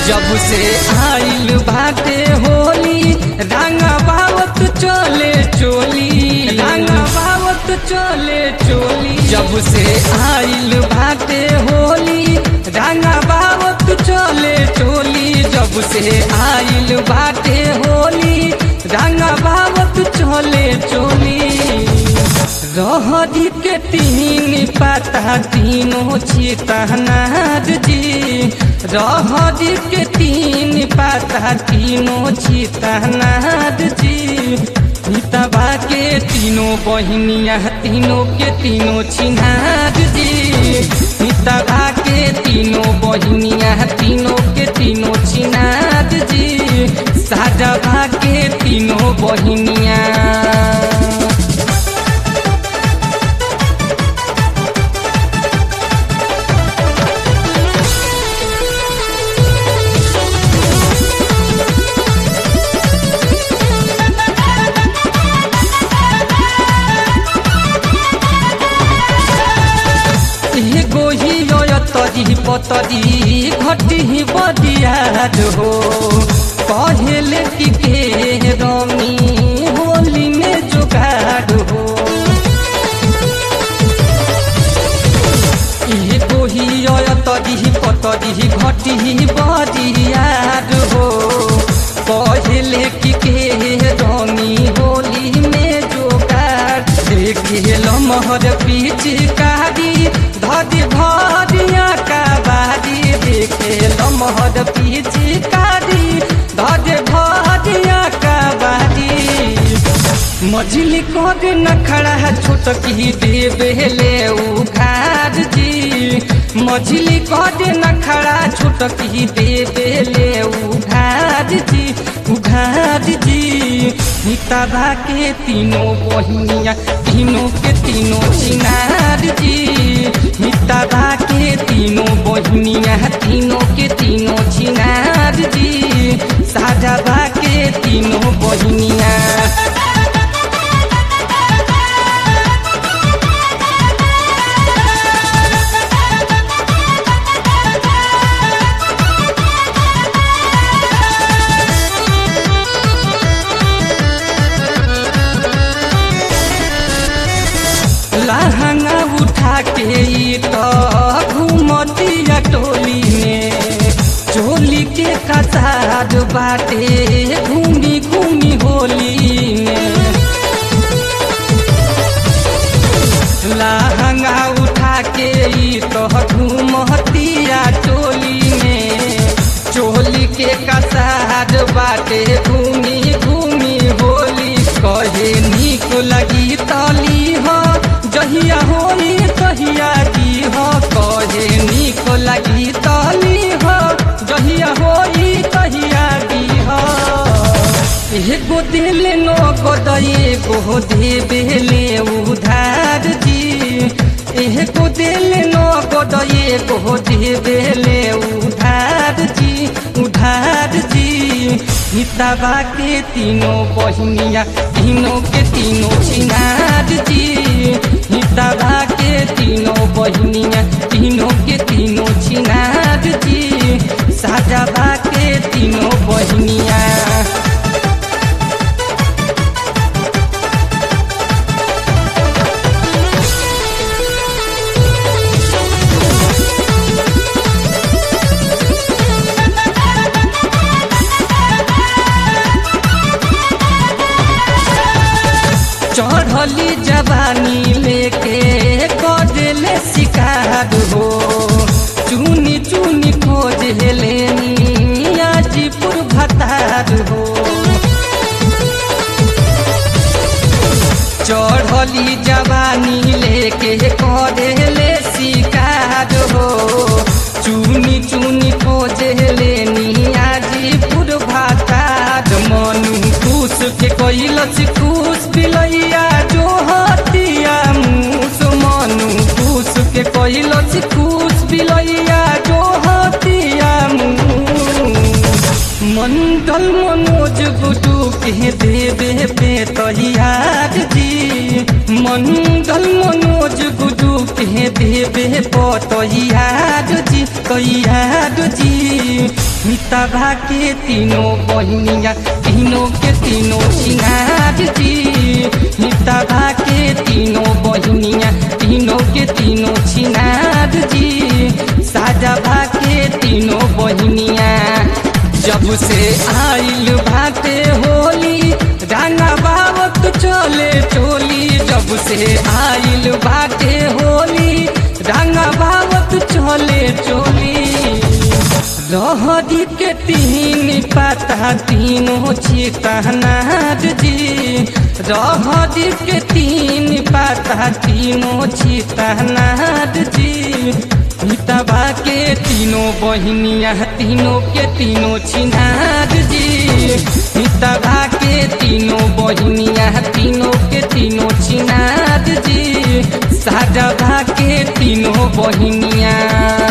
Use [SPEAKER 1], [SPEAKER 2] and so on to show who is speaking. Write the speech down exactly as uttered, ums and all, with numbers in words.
[SPEAKER 1] जब से आइल बाटे होली रंगा बावत चले चोली रंगा बावत चले चोली जब से आइल बाटे होली रंगा बावत चले चोली जब से आइल बाटे होली रंगा बावत चले चोली रहरी के तीन पाता तीनों छितनार जी रहरी के तीन पाता तीनों छितनार जी हितबा के तीनों बहनिया तीनों के तीनों छिनार जी हितबा के तीनों बहनिया तीनों के तीनों छिनार जी साजबा के तीनों बहनिया तरी पतरी घटी बदियाद हो कहले कि के रमी होली में जुगाड़ हो एगो ही तरी पतरी घटी बदियाद हो कहले कि के रमी होली में जुगाड़ देखे लमहर पिचकारी धरी भरिया का बारी देखे लमहर पिचकारी धरे भरिया का बारी मझली कद नखड़ा छोटकी देवेले उघार जी मझली कद नखड़ा छोटकी देवेले उघार जी उघार जी हितबा के तीनों बहनिया तीनों के तीनों छिनार जी हितबा के तीनों बहनिया तीनों के तीनों छिनार जी साजबा के तीनों बहनिया लहंगा उठा के तो घूमतिया टोली में चोली के कसार बाटे घूमी घूमी होली में लहंगा उठा के तो घूमतिया टोली में चोली के कसार बाटे घूमी घूमी होली कहे निक लगी तली हो जहिया होई तहिया की हो कहे निक लगी तली हो जहिया होई तहिया की हो एगो दिल नो गोदे गो देवेले उधार जी एगो दिल नो गोदे गो देवेले उधार जी उधार जी हितबा के तीनों बहनिया तीनों के तीनों छिनार जी हितबा के तीनों बहनिया तीनों के तीनों छिनार जी साजबा के तीनों बहनिया चढ़ली जवानी लेके कदले शिकार हो चुनी चुनी खोज लेनी आजीपुर भतार हो चढ़ली जवानी लेके कदले शिकार हो चुनी चुनी खोज लेनी आजीपुर भतार मनु खुश के कैलस खुश बिलैया जो हतिया मूस मनु खुश के कैलस खुश बिलैया जो हतिया मूस मंडल मनोज गुडू के देवे पे तैयार जी मंडल मनोज गुडू के देवे पे तैयार जी तैयार जी मितवा के तीनों बहनिया तीनों के तीनों छिनार जी। मितवा के तीनों बहनिया तीनों के तीनों छिनार जी। साजवा के तीनों बहनिया जब से आइल भाते होली रंगा बावत चले चोली। जब से आइल भाते होली रंगा बावत चले चोली। रहरी के तीन पाता तीनों छितनार जी। रहरी के तीन पाता तीनों छितनार जी। मितवा के तीनों बहनिया तीनों के तीनों छिनार जी। मितवा के तीनों बहनिया तीनों के तीनों छिनार जी। साजवा के तीनों बहनिया